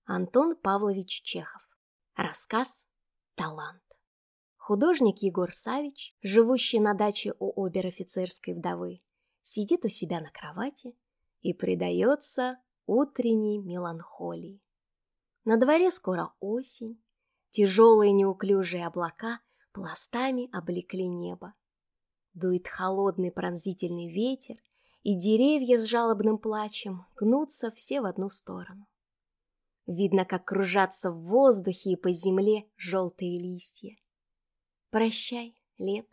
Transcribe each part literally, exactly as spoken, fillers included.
Антон Павлович Чехов. Рассказ «Талант». Художник Егор Савич, живущий на даче у обер-офицерской вдовы, сидит у себя на кровати и предается утренней меланхолии. На дворе скоро осень, тяжелые неуклюжие облака пластами облекли небо. Дует холодный пронзительный ветер, и деревья с жалобным плачем гнутся все в одну сторону. Видно, как кружатся в воздухе и по земле желтые листья. Прощай, лето.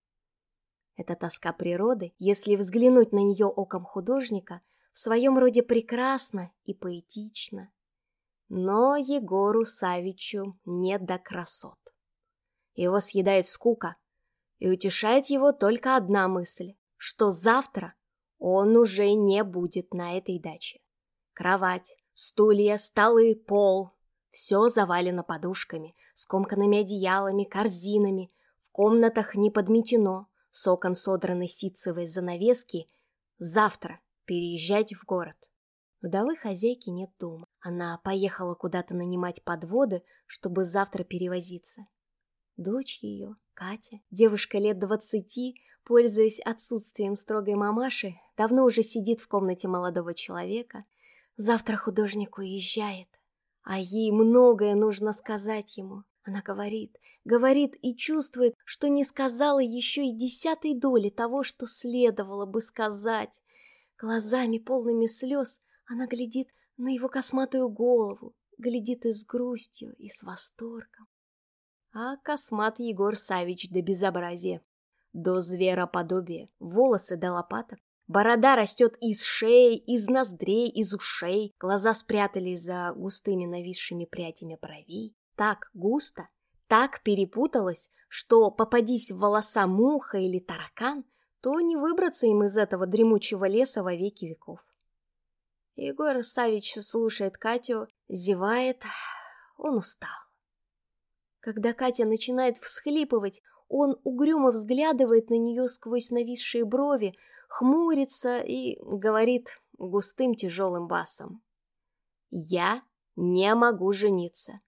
Эта тоска природы, если взглянуть на нее оком художника, в своем роде прекрасна и поэтична. Но Егору Савичу не до красот. Его съедает скука, и утешает его только одна мысль, что завтра он уже не будет на этой даче. Кровать, стулья, столы, пол — все завалено подушками, скомканными одеялами, корзинами, в комнатах не подметено, с окон содраны ситцевые занавески. Завтра переезжать в город. Вдовы хозяйки нет дома. Она поехала куда-то нанимать подводы, чтобы завтра перевозиться. Дочь ее, Катя, девушка лет двадцати, пользуясь отсутствием строгой мамаши, давно уже сидит в комнате молодого человека. Завтра художник уезжает, а ей многое нужно сказать ему. Она говорит, говорит и чувствует, что не сказала еще и десятой доли того, что следовало бы сказать. Глазами, полными слез, она глядит на его косматую голову, глядит и с грустью, и с восторгом. А космат Егор Савич до безобразия, до звероподобия, волосы до лопаток. Борода растет из шеи, из ноздрей, из ушей, глаза спрятались за густыми нависшими прядями бровей. Так густо, так перепуталось, что попадись в волоса муха или таракан, то не выбраться им из этого дремучего леса во веки веков. Егор Савич слушает Катю, зевает, он устал. Когда Катя начинает всхлипывать, он угрюмо взглядывает на нее сквозь нависшие брови, хмурится и говорит густым тяжелым басом: «Я не могу жениться.